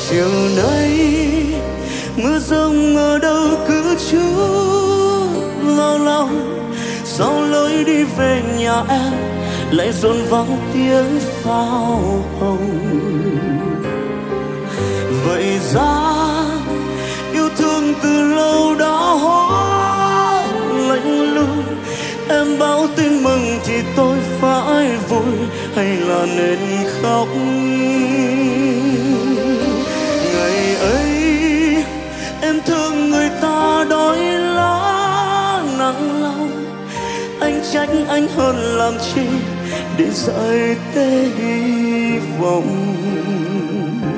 chiều nay mưa rông ở đâu cứ chút lâu lâu, sau lối đi về nhà em lại dồn vắng tiếng pháo hồng. Vậy ra yêu thương từ lâu đã hóa lạnh lùng, em báo tin mừng thì tôi phải vui hay là nên khóc? Ngày ấy em thương người ta đói lá nắng lòng, anh trách anh hơn làm chi để dạy tê hy vọng.